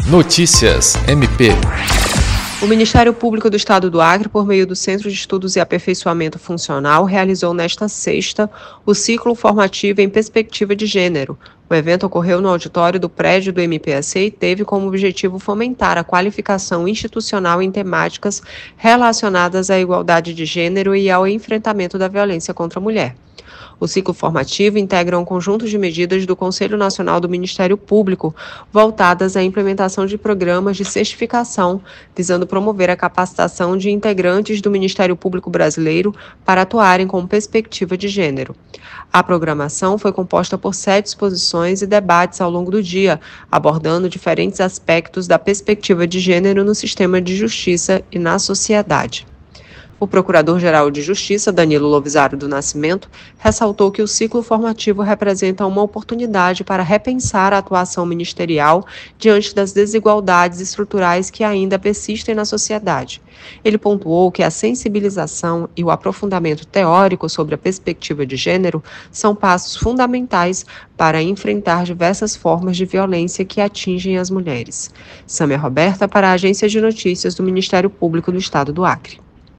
Notícias MP. O Ministério Público do Estado do Acre, por meio do Centro de Estudos e Aperfeiçoamento Funcional, realizou nesta sexta o ciclo formativo em perspectiva de gênero. O evento ocorreu no auditório do prédio do MPAC e teve como objetivo fomentar a qualificação institucional em temáticas relacionadas à igualdade de gênero e ao enfrentamento da violência contra a mulher. O ciclo formativo integra um conjunto de medidas do Conselho Nacional do Ministério Público voltadas à implementação de programas de certificação, visando promover a capacitação de integrantes do Ministério Público brasileiro para atuarem com perspectiva de gênero. A programação foi composta por 7 exposições e debates ao longo do dia, abordando diferentes aspectos da perspectiva de gênero no sistema de justiça e na sociedade. O Procurador-Geral de Justiça, Danilo Lovisaro do Nascimento, ressaltou que o ciclo formativo representa uma oportunidade para repensar a atuação ministerial diante das desigualdades estruturais que ainda persistem na sociedade. Ele pontuou que a sensibilização e o aprofundamento teórico sobre a perspectiva de gênero são passos fundamentais para enfrentar diversas formas de violência que atingem as mulheres. Sâmia Roberta, para a Agência de Notícias do Ministério Público do Estado do Acre.